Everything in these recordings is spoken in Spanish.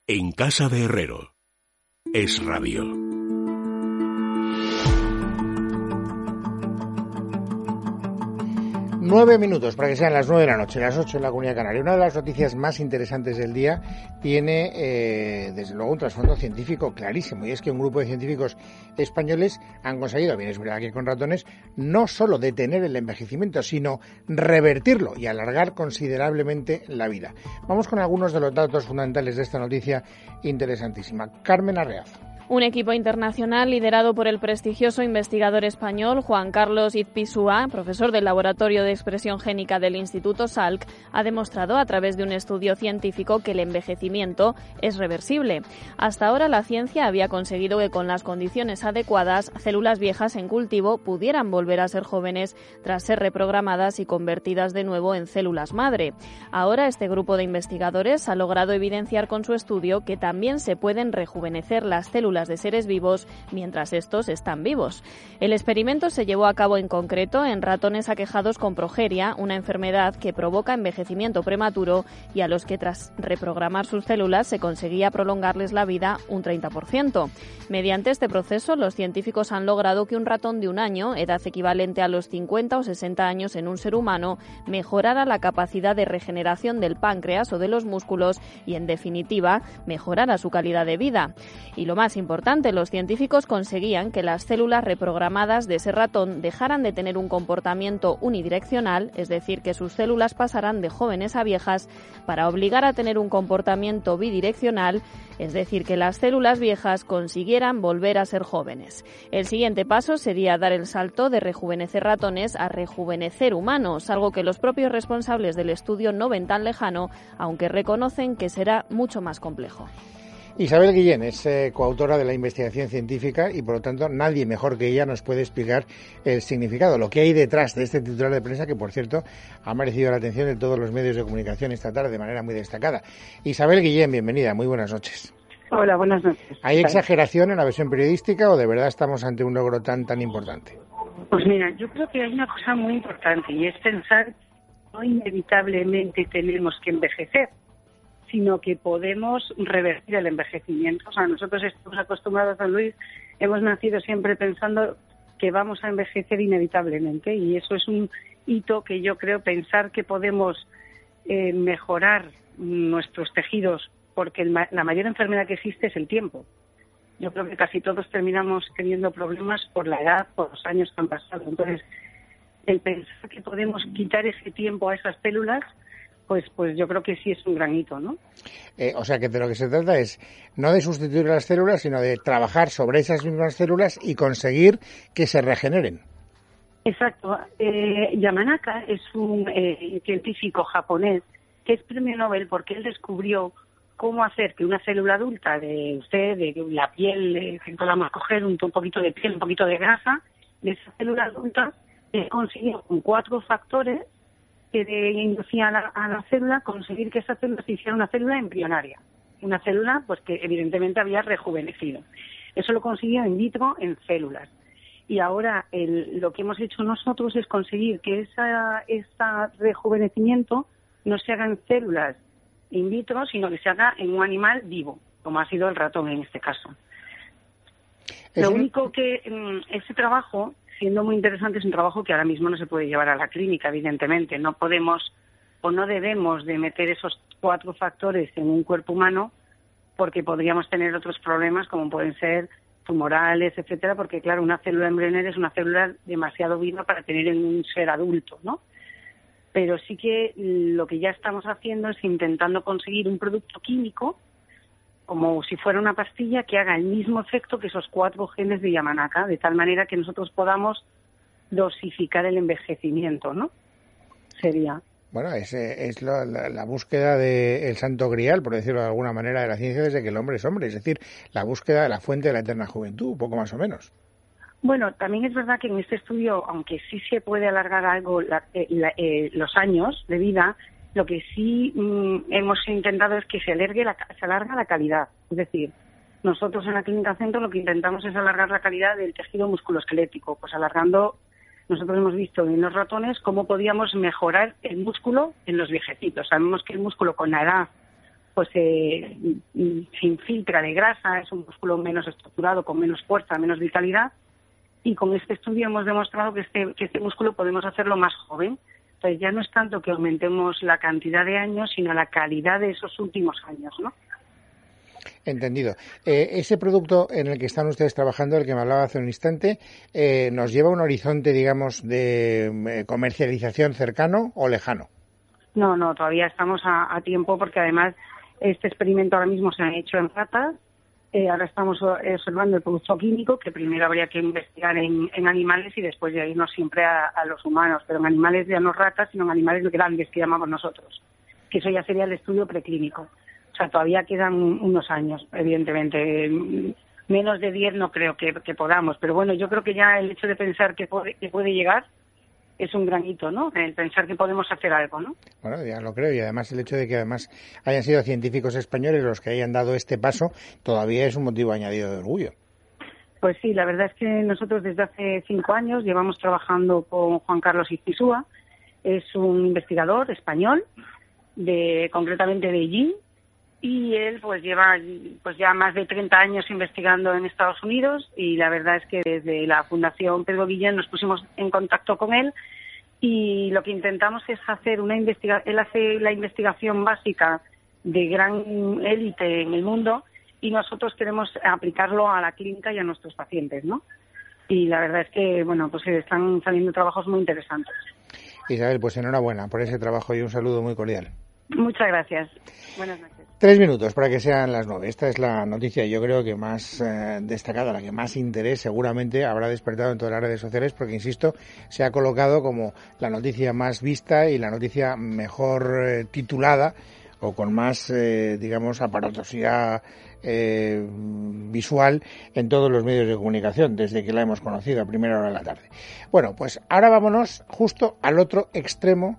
En casa de Herrero. Es Radio. Nueve minutos para que sean las 9 de la noche, las 8 en la Comunidad Canaria. Una de las noticias más interesantes del día tiene, desde luego, un trasfondo científico clarísimo, y es que un grupo de científicos españoles han conseguido, bien es verdad que con ratones, no solo detener el envejecimiento, sino revertirlo y alargar considerablemente la vida. Vamos con algunos de los datos fundamentales de esta noticia interesantísima. Carmen Arreaza. Un equipo internacional liderado por el prestigioso investigador español Juan Carlos Izpisua, profesor del Laboratorio de Expresión Génica del Instituto Salk, ha demostrado a través de un estudio científico que el envejecimiento es reversible. Hasta ahora la ciencia había conseguido que con las condiciones adecuadas, células viejas en cultivo pudieran volver a ser jóvenes tras ser reprogramadas y convertidas de nuevo en células madre. Ahora este grupo de investigadores ha logrado evidenciar con su estudio que también se pueden rejuvenecer las células de seres vivos mientras estos están vivos. El experimento se llevó a cabo en concreto en ratones aquejados con progeria, una enfermedad que provoca envejecimiento prematuro y a los que tras reprogramar sus células se conseguía prolongarles la vida un 30%. Mediante este proceso, los científicos han logrado que un ratón de un año, edad equivalente a los 50 o 60 años en un ser humano, mejorara la capacidad de regeneración del páncreas o de los músculos y, en definitiva, mejorara su calidad de vida. Y lo más importante, los científicos conseguían que las células reprogramadas de ese ratón dejaran de tener un comportamiento unidireccional, es decir, que sus células pasaran de jóvenes a viejas, para obligar a tener un comportamiento bidireccional, es decir, que las células viejas consiguieran volver a ser jóvenes. El siguiente paso sería dar el salto de rejuvenecer ratones a rejuvenecer humanos, algo que los propios responsables del estudio no ven tan lejano, aunque reconocen que será mucho más complejo. Isabel Guillén es coautora de la investigación científica y, por lo tanto, nadie mejor que ella nos puede explicar el significado, lo que hay detrás de este titular de prensa que, por cierto, ha merecido la atención de todos los medios de comunicación esta tarde de manera muy destacada. Isabel Guillén, bienvenida, muy buenas noches. Hola, buenas noches. ¿Hay exageración en la versión periodística o de verdad estamos ante un logro tan importante? Pues mira, yo creo que hay una cosa muy importante y es pensar que no inevitablemente tenemos que envejecer, sino que podemos revertir el envejecimiento. O sea, nosotros estamos acostumbrados, Don Luis, hemos nacido siempre pensando que vamos a envejecer inevitablemente, y eso es un hito que yo creo, pensar que podemos mejorar nuestros tejidos, porque la mayor enfermedad que existe es el tiempo. Yo creo que casi todos terminamos teniendo problemas por la edad, por los años que han pasado. Entonces, el pensar que podemos quitar ese tiempo a esas células, pues yo creo que sí es un gran hito, ¿no? O sea, que de lo que se trata es no de sustituir las células, sino de trabajar sobre esas mismas células y conseguir que se regeneren. Exacto. Yamanaka es un científico japonés que es premio Nobel porque él descubrió cómo hacer que una célula adulta de usted, de la piel, que podamos coger un poquito de piel, un poquito de grasa, de esa célula adulta, consiguió con 4 factores que inducían a la célula conseguir que esa célula se hiciera una célula embrionaria, una célula pues que evidentemente había rejuvenecido. Eso lo consiguió in vitro en células. Y ahora lo que hemos hecho nosotros es conseguir que ese rejuvenecimiento no se haga en células in vitro, sino que se haga en un animal vivo, como ha sido el ratón en este caso. Lo único que ese trabajo, siendo muy interesante, es un trabajo que ahora mismo no se puede llevar a la clínica, evidentemente. No podemos o no debemos de meter esos 4 factores en un cuerpo humano, porque podríamos tener otros problemas como pueden ser tumorales, etcétera, porque claro, una célula embrionaria es una célula demasiado viva para tener en un ser adulto, ¿no? Pero sí que lo que ya estamos haciendo es intentando conseguir un producto químico, como si fuera una pastilla, que haga el mismo efecto que esos 4 genes de Yamanaka, de tal manera que nosotros podamos dosificar el envejecimiento, ¿no? Sería. Bueno, es la búsqueda del santo grial, por decirlo de alguna manera, de la ciencia desde que el hombre es hombre, es decir, la búsqueda de la fuente de la eterna juventud, poco más o menos. Bueno, también es verdad que en este estudio, aunque sí se puede alargar algo los años de vida, lo que sí hemos intentado es que se alarga la calidad. Es decir, nosotros en la Clínica Centro lo que intentamos es alargar la calidad del tejido musculoesquelético, pues alargando. Nosotros hemos visto en los ratones cómo podíamos mejorar el músculo en los viejecitos. Sabemos que el músculo con la edad pues se se infiltra de grasa, es un músculo menos estructurado, con menos fuerza, menos vitalidad, y con este estudio hemos demostrado que este músculo podemos hacerlo más joven. Entonces ya no es tanto que aumentemos la cantidad de años, sino la calidad de esos últimos años, ¿no? Entendido. Ese producto en el que están ustedes trabajando, el que me hablaba hace un instante, ¿nos lleva a un horizonte, digamos, de comercialización cercano o lejano? No, todavía estamos a tiempo, porque además este experimento ahora mismo se ha hecho en ratas. Ahora estamos observando el producto químico, que primero habría que investigar en animales y después ya irnos siempre a los humanos, pero en animales ya no ratas, sino en animales grandes, que llamamos nosotros, que eso ya sería el estudio preclínico. O sea, todavía quedan unos años, evidentemente. Menos de 10 no creo que podamos, pero bueno, yo creo que ya el hecho de pensar que puede llegar es un gran hito, ¿no? El pensar que podemos hacer algo, ¿no? Bueno, ya lo creo, y además el hecho de que además hayan sido científicos españoles los que hayan dado este paso todavía es un motivo añadido de orgullo. Pues sí, la verdad es que nosotros desde hace 5 años llevamos trabajando con Juan Carlos Izpisúa. Es un investigador español, concretamente de Beijing, y él pues lleva ya más de 30 años investigando en Estados Unidos, y la verdad es que desde la Fundación Pedro Guillén nos pusimos en contacto con él, y lo que intentamos es hacer él hace la investigación básica de gran élite en el mundo, y nosotros queremos aplicarlo a la clínica y a nuestros pacientes, ¿no? Y la verdad es que, bueno, pues están saliendo trabajos muy interesantes. Isabel, pues enhorabuena por ese trabajo y un saludo muy cordial. Muchas gracias. Buenas noches. 3 minutos para que sean las 9. Esta es la noticia, yo creo que más destacada, la que más interés seguramente habrá despertado en todas las redes sociales, porque, insisto, se ha colocado como la noticia más vista y la noticia mejor titulada, o con más, digamos, aparatosidad visual en todos los medios de comunicación desde que la hemos conocido a primera hora de la tarde. Bueno, pues ahora vámonos justo al otro extremo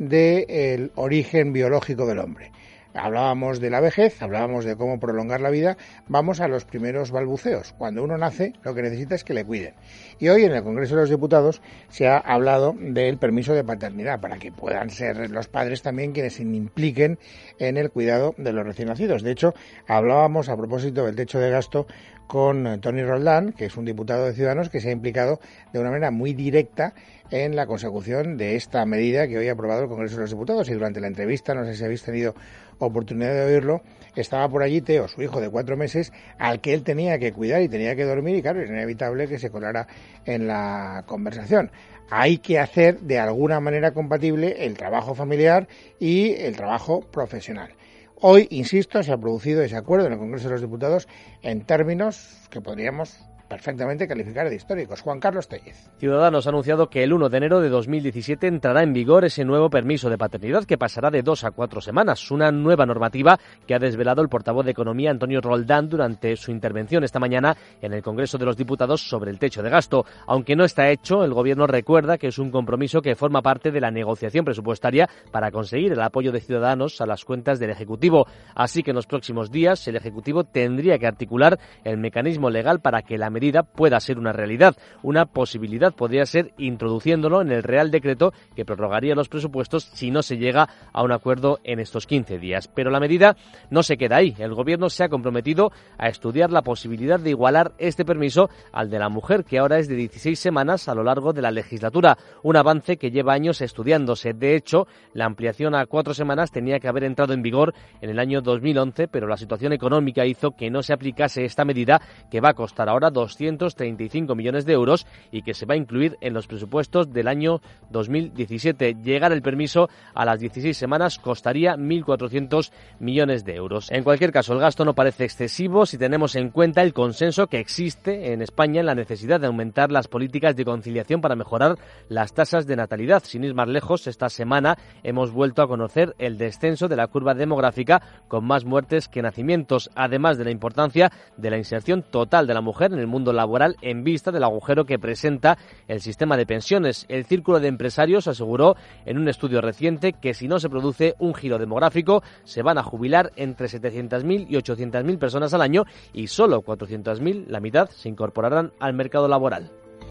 del origen biológico del hombre. Hablábamos de la vejez, hablábamos de cómo prolongar la vida, vamos a los primeros balbuceos. Cuando uno nace, lo que necesita es que le cuiden. Y hoy en el Congreso de los Diputados se ha hablado del permiso de paternidad, para que puedan ser los padres también quienes se impliquen en el cuidado de los recién nacidos. De hecho, hablábamos a propósito del techo de gasto con Toni Roldán, que es un diputado de Ciudadanos que se ha implicado de una manera muy directa en la consecución de esta medida que hoy ha aprobado el Congreso de los Diputados. Y durante la entrevista, no sé si habéis tenido oportunidad de oírlo, estaba por allí Teo, su hijo de 4 meses, al que él tenía que cuidar y tenía que dormir, y claro, es inevitable que se colara en la conversación. Hay que hacer de alguna manera compatible el trabajo familiar y el trabajo profesional. Hoy, insisto, se ha producido ese acuerdo en el Congreso de los Diputados en términos que podríamos perfectamente calificar de históricos. Juan Carlos Tellez. Ciudadanos ha anunciado que el 1 de enero de 2017 entrará en vigor ese nuevo permiso de paternidad, que pasará de 2 a 4 semanas. Una nueva normativa que ha desvelado el portavoz de Economía, Antonio Roldán, durante su intervención esta mañana en el Congreso de los Diputados sobre el techo de gasto. Aunque no está hecho, el Gobierno recuerda que es un compromiso que forma parte de la negociación presupuestaria para conseguir el apoyo de Ciudadanos a las cuentas del Ejecutivo. Así que en los próximos días el Ejecutivo tendría que articular el mecanismo legal para que la medida pueda ser una realidad. Una posibilidad podría ser introduciéndolo en el Real Decreto que prorrogaría los presupuestos si no se llega a un acuerdo en estos 15 días. Pero la medida no se queda ahí. El Gobierno se ha comprometido a estudiar la posibilidad de igualar este permiso al de la mujer, que ahora es de 16 semanas a lo largo de la legislatura. Un avance que lleva años estudiándose. De hecho, la ampliación a 4 semanas tenía que haber entrado en vigor en el año 2011, pero la situación económica hizo que no se aplicase esta medida, que va a costar ahora 235 millones de euros y que se va a incluir en los presupuestos del año 2017. Llegar el permiso a las 16 semanas costaría 1.400 millones de euros. En cualquier caso, el gasto no parece excesivo si tenemos en cuenta el consenso que existe en España en la necesidad de aumentar las políticas de conciliación para mejorar las tasas de natalidad. Sin ir más lejos, esta semana hemos vuelto a conocer el descenso de la curva demográfica, con más muertes que nacimientos, además de la importancia de la inserción total de la mujer en el mundo laboral en vista del agujero que presenta el sistema de pensiones. El Círculo de Empresarios aseguró en un estudio reciente que si no se produce un giro demográfico se van a jubilar entre 700.000 y 800.000 personas al año, y solo 400.000, la mitad, se incorporarán al mercado laboral.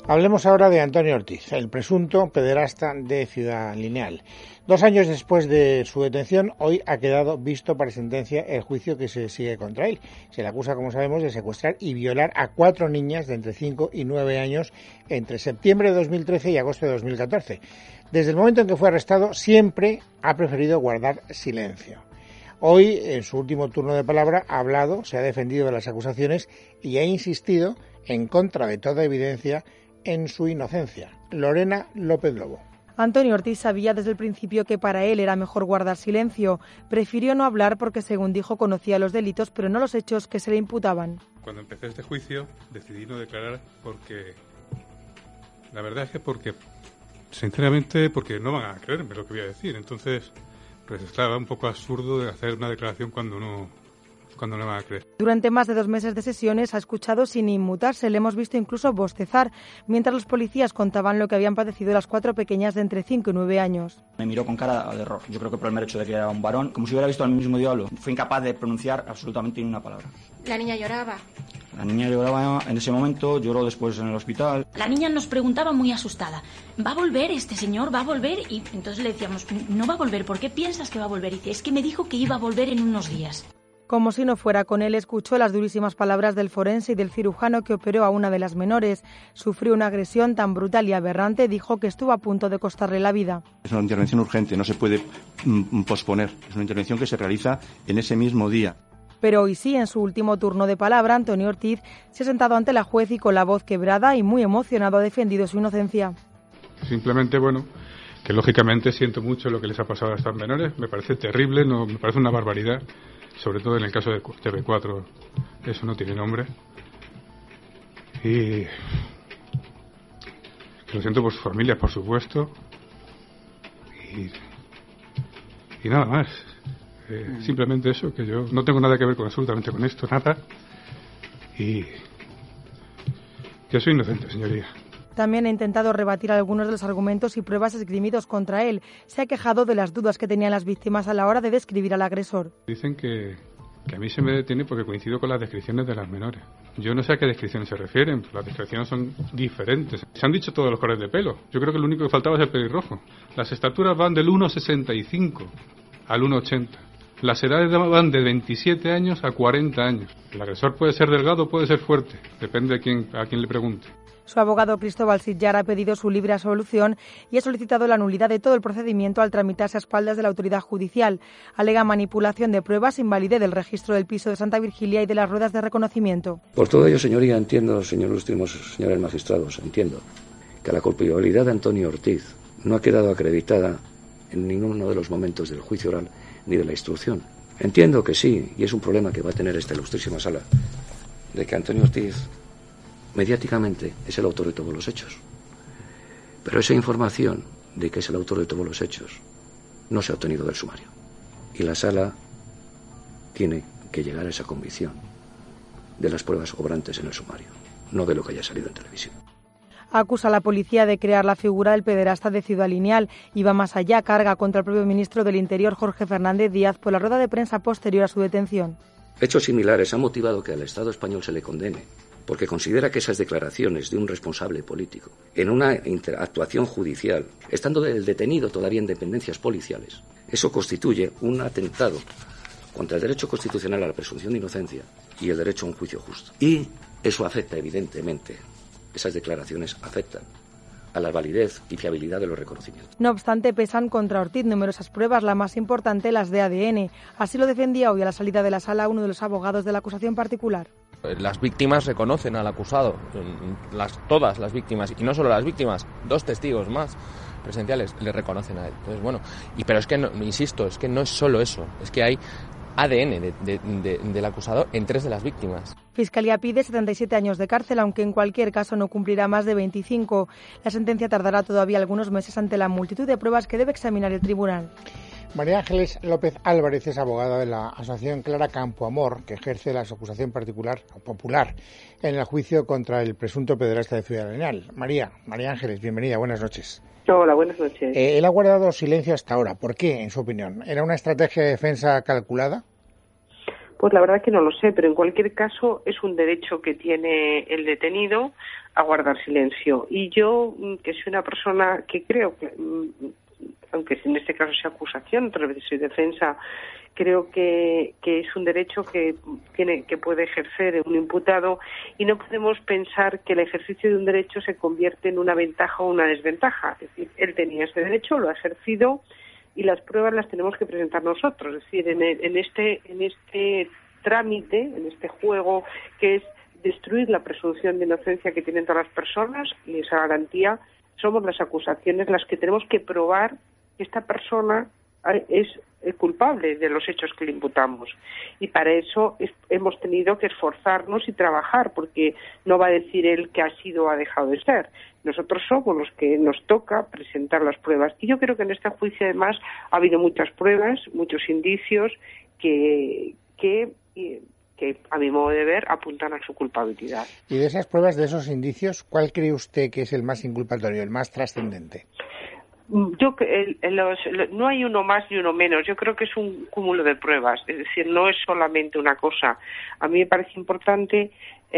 Hablemos ahora de Antonio Ortiz, el presunto pederasta de Ciudad Lineal. 2 años después de su detención, hoy ha quedado visto para sentencia el juicio que se sigue contra él. Se le acusa, como sabemos, de secuestrar y violar a 4 niñas de entre 5 y 9 años entre septiembre de 2013 y agosto de 2014. Desde el momento en que fue arrestado, siempre ha preferido guardar silencio. Hoy, en su último turno de palabra, ha hablado, se ha defendido de las acusaciones y ha insistido en contra de toda evidencia en su inocencia. Lorena López Lobo. Antonio Ortiz sabía desde el principio que para él era mejor guardar silencio. Prefirió no hablar porque, según dijo, conocía los delitos, pero no los hechos que se le imputaban. Cuando empecé este juicio decidí no declarar porque... La verdad es que sinceramente, porque no van a creerme lo que voy a decir. Entonces, pues estaba un poco absurdo de hacer una declaración cuando no van a creer. Durante más de 2 meses de sesiones ha escuchado sin inmutarse. Le hemos visto incluso bostezar, mientras los policías contaban lo que habían padecido las 4 pequeñas de entre 5 y 9 años. Me miró con cara de horror. Yo creo que por el mero hecho de que era un varón, como si hubiera visto al mismo diablo. Fue incapaz de pronunciar absolutamente ni una palabra. La niña lloraba. La niña lloraba en ese momento, lloró después en el hospital. La niña nos preguntaba muy asustada, ¿va a volver este señor? ¿Va a volver? Y entonces le decíamos, no va a volver, ¿por qué piensas que va a volver? Y dice, es que me dijo que iba a volver en unos días. Como si no fuera con él, escuchó las durísimas palabras del forense y del cirujano que operó a una de las menores. Sufrió una agresión tan brutal y aberrante, dijo que estuvo a punto de costarle la vida. Es una intervención urgente, no se puede posponer. Es una intervención que se realiza en ese mismo día. Pero hoy sí, en su último turno de palabra, Antonio Ortiz se ha sentado ante la juez y con la voz quebrada y muy emocionado ha defendido su inocencia. Simplemente, que lógicamente siento mucho lo que les ha pasado a estas menores. Me parece terrible, me parece una barbaridad. Sobre todo en el caso de TV4, eso no tiene nombre. Y lo siento por sus familias, por supuesto. Y nada más. Simplemente eso, que yo no tengo nada que ver absolutamente con esto, nada. Y que soy inocente, señoría. También ha intentado rebatir algunos de los argumentos y pruebas esgrimidos contra él. Se ha quejado de las dudas que tenían las víctimas a la hora de describir al agresor. Dicen que a mí se me detiene porque coincido con las descripciones de las menores. Yo no sé a qué descripciones se refieren, las descripciones son diferentes. Se han dicho todos los colores de pelo. Yo creo que lo único que faltaba es el pelirrojo. Las estaturas van del 1,65 al 1,80. Las edades van de 27 años a 40 años. El agresor puede ser delgado o puede ser fuerte, depende a quién le pregunte. Su abogado Cristóbal Sitjar ha pedido su libre absolución y ha solicitado la nulidad de todo el procedimiento al tramitarse a espaldas de la autoridad judicial. Alega manipulación de pruebas, invalidez del registro del piso de Santa Virgilia y de las ruedas de reconocimiento. Por todo ello, señoría, entiendo, señores magistrados, entiendo que la culpabilidad de Antonio Ortiz no ha quedado acreditada en ninguno de los momentos del juicio oral ni de la instrucción. Entiendo que sí, y es un problema que va a tener esta ilustrísima sala, de que Antonio Ortiz mediáticamente es el autor de todos los hechos. Pero esa información de que es el autor de todos los hechos no se ha obtenido del sumario. Y la sala tiene que llegar a esa convicción de las pruebas obrantes en el sumario, no de lo que haya salido en televisión. Acusa a la policía de crear la figura del pederasta de Ciudad Lineal y va más allá, carga contra el propio ministro del Interior, Jorge Fernández Díaz, por la rueda de prensa posterior a su detención. Hechos similares han motivado que al Estado español se le condene, porque considera que esas declaraciones de un responsable político en una actuación judicial, estando el detenido todavía en dependencias policiales, eso constituye un atentado contra el derecho constitucional a la presunción de inocencia y el derecho a un juicio justo. Y eso afecta, evidentemente, esas declaraciones afectan a la validez y fiabilidad de los reconocimientos. No obstante, pesan contra Ortiz numerosas pruebas, la más importante las de ADN. Así lo defendía hoy a la salida de la sala uno de los abogados de la acusación particular. Las víctimas reconocen al acusado, todas las víctimas, y no solo las víctimas, 2 testigos más presenciales le reconocen a él. Entonces, pero es que, no, insisto, es que no es solo eso, es que hay ADN del acusado en 3 de las víctimas. Fiscalía pide 77 años de cárcel, aunque en cualquier caso no cumplirá más de 25. La sentencia tardará todavía algunos meses ante la multitud de pruebas que debe examinar el tribunal. María Ángeles López Álvarez es abogada de la Asociación Clara Campoamor, que ejerce la acusación popular en el juicio contra el presunto pederasta de Ciudad Lineal. María Ángeles, bienvenida, buenas noches. Hola, buenas noches. Él ha guardado silencio hasta ahora. ¿Por qué, en su opinión? ¿Era una estrategia de defensa calculada? Pues la verdad que no lo sé, pero en cualquier caso es un derecho que tiene el detenido a guardar silencio. Y yo, que soy una persona que creo que, aunque en este caso sea acusación, otras veces soy defensa, creo que es un derecho que puede ejercer un imputado, y no podemos pensar que el ejercicio de un derecho se convierte en una ventaja o una desventaja. Es decir, él tenía ese derecho, lo ha ejercido, y las pruebas las tenemos que presentar nosotros. Es decir, en este trámite, en este juego que es destruir la presunción de inocencia que tienen todas las personas y esa garantía, somos las acusaciones las que tenemos que probar que esta persona es culpable de los hechos que le imputamos. Y para eso hemos tenido que esforzarnos y trabajar, porque no va a decir él que ha sido o ha dejado de ser. Nosotros somos los que nos toca presentar las pruebas. Y yo creo que en este juicio, además, ha habido muchas pruebas, muchos indicios que a mi modo de ver, apuntan a su culpabilidad. Y de esas pruebas, de esos indicios, ¿cuál cree usted que es el más inculpatorio, el más trascendente? No hay uno más ni uno menos. Yo creo que es un cúmulo de pruebas. Es decir, no es solamente una cosa. A mí me parece importante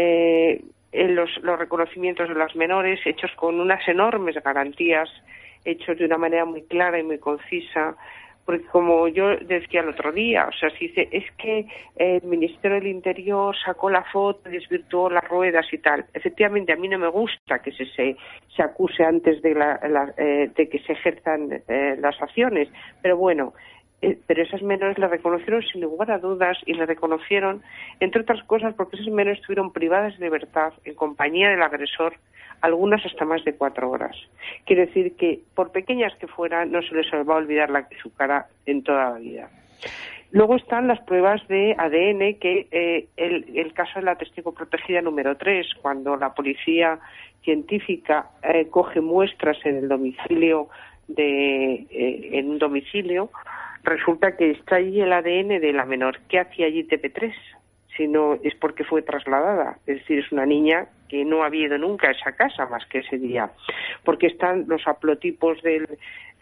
los reconocimientos de las menores hechos con unas enormes garantías, hechos de una manera muy clara y muy concisa. Porque como yo decía el otro día, o sea, si dice, es que el Ministerio del Interior sacó la foto, desvirtuó las ruedas y tal. Efectivamente, a mí no me gusta que se acuse antes de que se ejerzan las acciones, pero bueno, pero esas menores la reconocieron sin lugar a dudas, y la reconocieron, entre otras cosas, porque esas menores estuvieron privadas de libertad en compañía del agresor, algunas hasta más de 4 horas. Quiere decir que, por pequeñas que fueran, no se les va a olvidar su cara en toda la vida. Luego están las pruebas de ADN, que el caso de la testigo protegida número 3, cuando la policía científica coge muestras en el domicilio en un domicilio, resulta que está allí el ADN de la menor. ¿Qué hacía allí TP3? Si no es porque fue trasladada. Es decir, es una niña que no ha ido nunca a esa casa más que ese día. Porque están los haplotipos de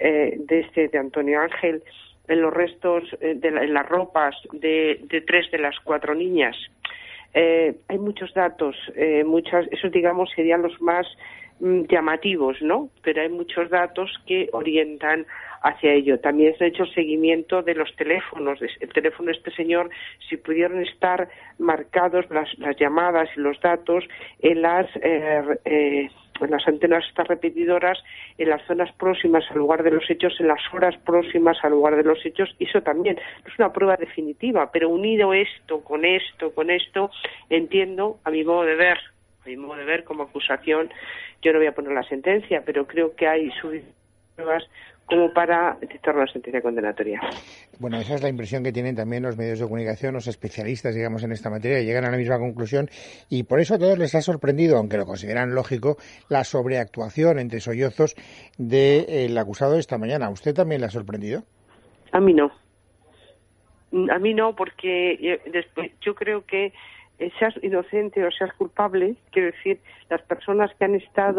Antonio Ángel en los restos, en las ropas de 3 de las 4 niñas. Hay muchos datos, esos digamos serían los más llamativos, ¿no? Pero hay muchos datos que orientan hacia ello. También se ha hecho seguimiento de los teléfonos, el teléfono de este señor, si pudieron estar marcados las llamadas y los datos en las antenas estas repetidoras, en las zonas próximas al lugar de los hechos, en las horas próximas al lugar de los hechos. Eso también no es una prueba definitiva, pero unido esto, con esto, entiendo, a mi modo de ver como acusación, yo no voy a poner la sentencia, pero creo que hay suficientes pruebas como para dictar una sentencia condenatoria. Bueno, esa es la impresión que tienen también los medios de comunicación, los especialistas, digamos, en esta materia, y llegan a la misma conclusión, y por eso a todos les ha sorprendido, aunque lo consideran lógico, la sobreactuación entre sollozos del acusado de esta mañana. ¿A usted también le ha sorprendido? A mí no, porque después yo creo que seas inocente o seas culpable, quiero decir, las personas que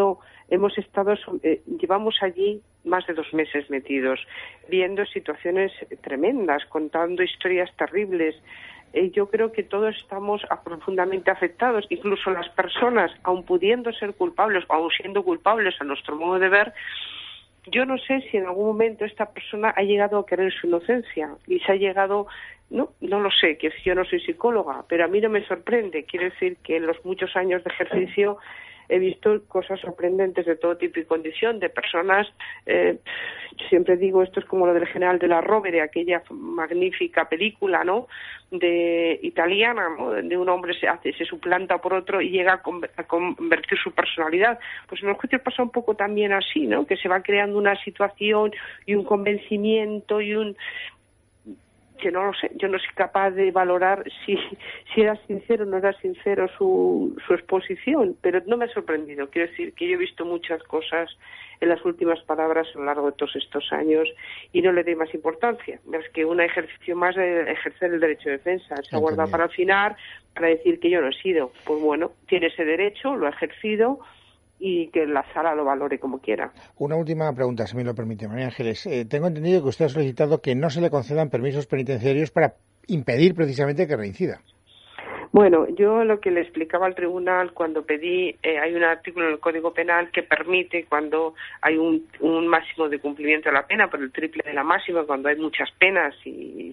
llevamos allí más de 2 meses metidos, viendo situaciones tremendas, contando historias terribles. Yo creo que todos estamos profundamente afectados, incluso las personas, aun pudiendo ser culpables, o aun siendo culpables a nuestro modo de ver. Yo no sé si en algún momento esta persona ha llegado a querer su inocencia y se ha llegado, no lo sé, que yo no soy psicóloga, pero a mí no me sorprende. Quiere decir que en los muchos años de ejercicio he visto cosas sorprendentes de todo tipo y condición, de personas, siempre digo, esto es como lo del general de la Rovere, aquella magnífica película, ¿no?, de italiana, ¿no?, de un hombre se suplanta por otro y llega a convertir su personalidad. Pues en los juicios pasa un poco también así, ¿no?, que se va creando una situación y un convencimiento que no lo sé, yo no soy capaz de valorar si era sincero o no era sincero su exposición, pero no me ha sorprendido. Quiero decir que yo he visto muchas cosas en las últimas palabras a lo largo de todos estos años y no le doy más importancia, más que un ejercicio más de ejercer el derecho de defensa. Se ha guardado para el final, para decir que yo no he sido. Pues bueno, tiene ese derecho, lo ha ejercido, y que la sala lo valore como quiera. Una última pregunta, si me lo permite, María Ángeles. Tengo entendido que usted ha solicitado que no se le concedan permisos penitenciarios para impedir precisamente que reincida. Bueno, yo lo que le explicaba al tribunal cuando pedí, hay un artículo en el Código Penal que permite, cuando hay un máximo de cumplimiento de la pena, por el triple de la máxima, cuando hay muchas penas y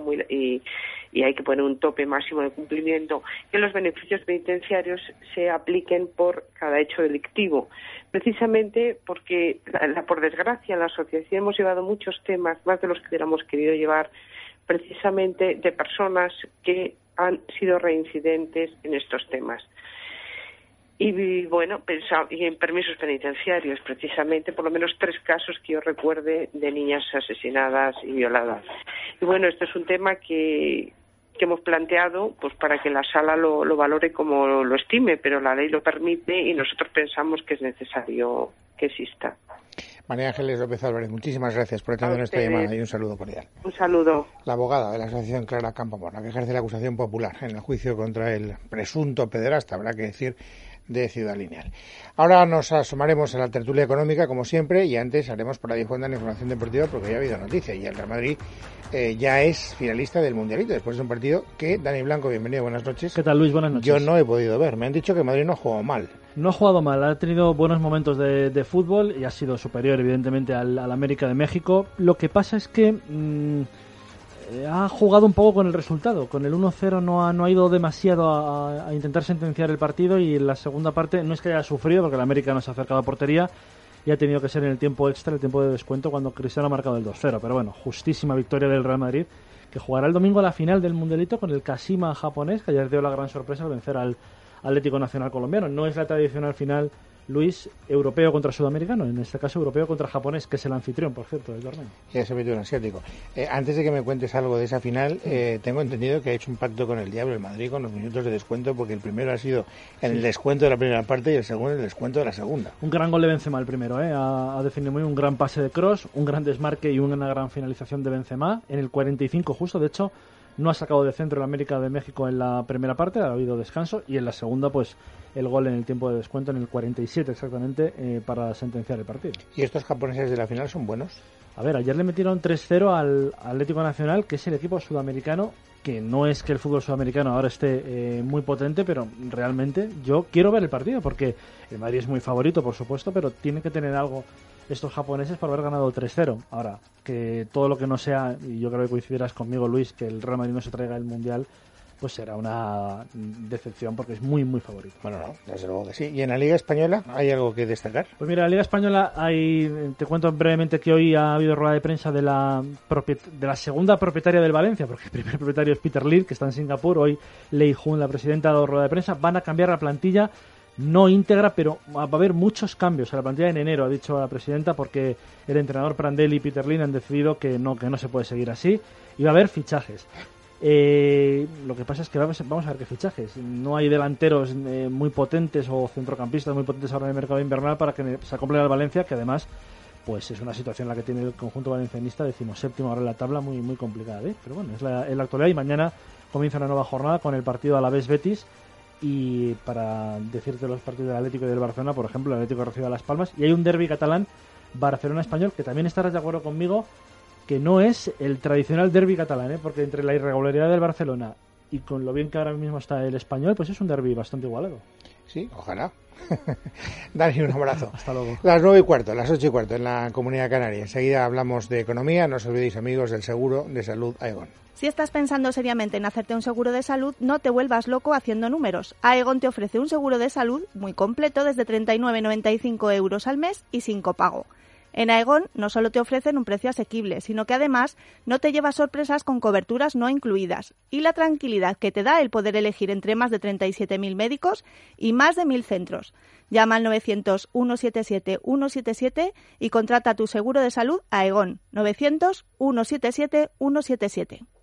hay que poner un tope máximo de cumplimiento, que los beneficios penitenciarios se apliquen por cada hecho delictivo. Precisamente porque, por desgracia, en la asociación hemos llevado muchos temas, más de los que hubiéramos querido llevar, precisamente de personas que han sido reincidentes en estos temas. Y bueno, y en permisos penitenciarios, precisamente, por lo menos 3 casos que yo recuerde de niñas asesinadas y violadas. Y bueno, este es un tema que hemos planteado pues para que la sala lo valore como lo estime, pero la ley lo permite y nosotros pensamos que es necesario que exista. María Ángeles López Álvarez, muchísimas gracias por atender nuestra llamada y un saludo cordial. Un saludo. La abogada de la Asociación Clara Campoamor, que ejerce la acusación popular en el juicio contra el presunto pederasta, habrá que decir, de Ciudad Lineal. Ahora nos asomaremos a la tertulia económica, como siempre, y antes haremos por ahí Fonda la información deportiva, porque ya ha habido noticia, y el Real Madrid ya es finalista del Mundialito, después de un partido que, Dani Blanco, bienvenido, buenas noches. ¿Qué tal, Luis? Buenas noches. Yo no he podido ver, me han dicho que Madrid no ha jugado mal. No ha jugado mal, ha tenido buenos momentos de fútbol y ha sido superior, evidentemente, al América de México. Lo que pasa es que ha jugado un poco con el resultado. Con el 1-0 no ha ido demasiado a intentar sentenciar el partido, y en la segunda parte no es que haya sufrido, porque el América no se ha acercado a portería y ha tenido que ser en el tiempo extra, el tiempo de descuento, cuando Cristiano ha marcado el 2-0. Pero bueno, justísima victoria del Real Madrid, que jugará el domingo a la final del Mundialito con el Kashima japonés, que ayer dio la gran sorpresa al vencer al Atlético Nacional colombiano. No es la tradicional final, Luis, europeo contra sudamericano, en este caso europeo contra japonés, que es el anfitrión, por cierto, del torneo. Ya se metió en asiático. Antes de que me cuentes algo de esa final, tengo entendido que ha hecho un pacto con el diablo el Madrid con los minutos de descuento, porque el primero ha sido en el descuento de la primera parte y el segundo en el descuento de la segunda. Un gran gol de Benzema el primero, ha definido muy bien, un gran pase de Kroos, un gran desmarque y una gran finalización de Benzema en el 45 justo. De hecho, no ha sacado de centro el América de México en la primera parte, ha habido descanso, y en la segunda pues el gol en el tiempo de descuento en el 47 exactamente, para sentenciar el partido. ¿Y estos japoneses de la final son buenos? A ver, ayer le metieron 3-0 al Atlético Nacional, que es el equipo sudamericano, que no es que el fútbol sudamericano ahora esté muy potente, pero realmente yo quiero ver el partido, porque el Madrid es muy favorito, por supuesto, pero tiene que tener algo estos japoneses para haber ganado 3-0. Ahora, que todo lo que no sea, y yo creo que coincidirás conmigo, Luis, que el Real Madrid no se traiga el Mundial, pues será una decepción, porque es muy, muy favorito. Bueno, no, desde luego que sí. ¿Y en la Liga Española hay algo que destacar? Pues mira, en la Liga Española te cuento brevemente que hoy ha habido rueda de prensa de la segunda propietaria del Valencia, porque el primer propietario es Peter Lim, que está en Singapur. Hoy Lei Jun, la presidenta, ha dado rueda de prensa. Van a cambiar la plantilla, no íntegra, pero va a haber muchos cambios a la plantilla en enero, ha dicho la presidenta, porque el entrenador Prandelli y Peter Lim han decidido que no se puede seguir así, y va a haber fichajes. Lo que pasa es que vamos a ver qué fichajes. No hay delanteros muy potentes o centrocampistas muy potentes ahora en el mercado invernal para que se acople al Valencia, que además pues es una situación en la que tiene el conjunto valencianista, 17º ahora en la tabla, muy, muy complicada, ¿eh? Pero bueno, es la actualidad, y mañana comienza una nueva jornada con el partido Alavés-Betis. Y para decirte los partidos del Atlético y del Barcelona, por ejemplo, el Atlético recibe a Las Palmas, y hay un derbi catalán, Barcelona-Español, que también estarás de acuerdo conmigo que no es el tradicional derbi catalán, porque entre la irregularidad del Barcelona y con lo bien que ahora mismo está el Español, pues es un derbi bastante igualado. Sí, ojalá. Dani, un abrazo. Hasta luego. Las 9:15, las 8:15 en la Comunidad Canaria. Enseguida hablamos de economía. No os olvidéis, amigos, del seguro de salud Aegon. Si estás pensando seriamente en hacerte un seguro de salud, no te vuelvas loco haciendo números. Aegon te ofrece un seguro de salud muy completo desde 39,95 € al mes y sin copago. En Aegon no solo te ofrecen un precio asequible, sino que además no te llevas sorpresas con coberturas no incluidas, y la tranquilidad que te da el poder elegir entre más de 37.000 médicos y más de 1.000 centros. Llama al 900-177-177 y contrata tu seguro de salud Aegon. 900-177-177.